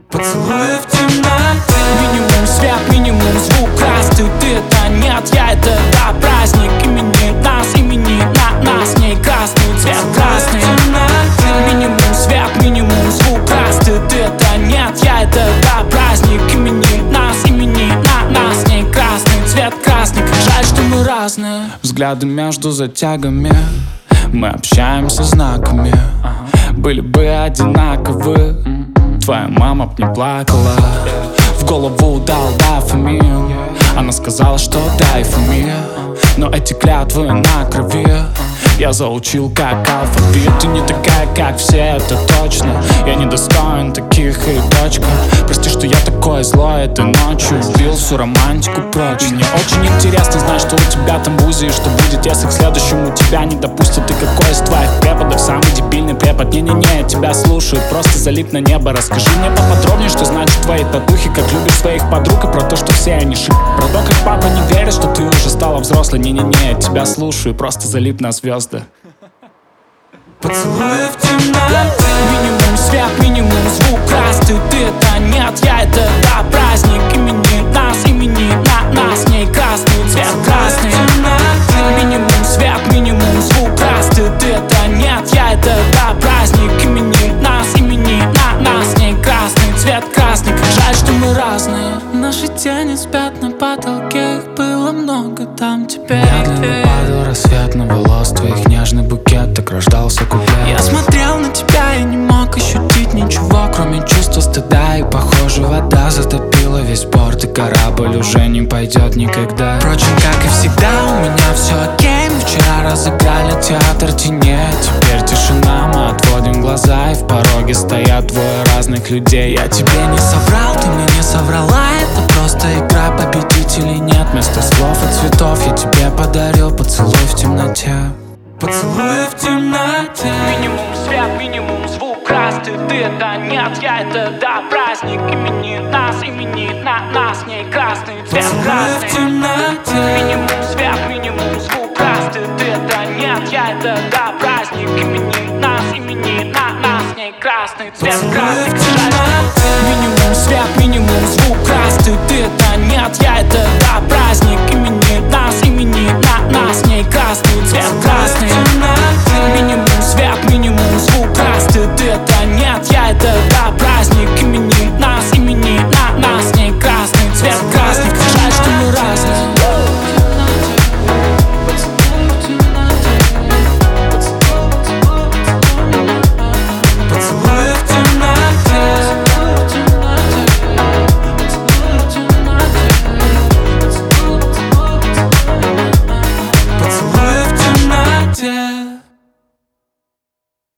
Поцелуй в темноте. Минимум свет, минимум звук, раз ты это нет, я это да. Праздник имени нас, имени нас, не красный цвет, красный. Минимум свет, минимум звук, раз ты это нет, я это да. Праздник имени нас, имени нас, не красный цвет, красный. Как жаль, что мы разные. Взгляды между затягами, мы общаемся знаками. Были бы одинаковы, твоя мама б не плакала. В голову дал фамилию, она сказала, что дай фамилию. Но эти клятвы на крови я заучил как алфавит. Ты не такая, как все, это точно. Я не достоин таких и точка. Прости, что я такой злой этой ночью, убил всю романтику прочь. Мне очень интересно знать, что у тебя там в УЗИ, и что будет, если к следующему тебя не допустят. И какой из твоих преподов самый дебильный препод? Не-не-не, я тебя слушаю, просто залип на небо. Расскажи мне поподробнее, что значит твои татухи, как любишь своих подруг, и про то, что все они шип. Про то, как папа не верит, что ты уже стала взрослой. Не-не-не, я тебя слушаю, просто залип на звезды. Поцелуй в темноте. Минимум свет, минимум звук, раз ты это нет, я это да. Праздник имени нас, не красный цвет, красный. Минимум свет, минимум звук, раз ты это нет, я это да. Праздник имени нас, не красный цвет, красный. Как жаль, что мы разные. Наши тени спят на потолке, их было много там теперь. Медленно падал рассвет на волос твоих, нежный букет, так рождался куплет. Я смотрел на тебя и не мог ощутить ничего, кроме чувства стыда. И похоже, вода затопила весь порт, и корабль уже не пойдет никогда. Впрочем, как и всегда, у меня все окей. Мы вчера разыграли театр теней. Теперь тишина, мы отводим глаза, и в пороге стоят двое разных людей. Я тебе не соврал, ты мне не соврала. Это просто игра, победить или нет. Вместо слов и цветов я тебе подарил поцелуй в темноте. Поцелуй в темноте. Минимум свет, минимум звук, раз ты это нет, я это да. Праздник имени нас, не красный цвет, красный. Поцелуй в темноте. Минимум свет, минимум звук, раз ты это нет, я это да. Праздник имени нас, не красный цвет, красный.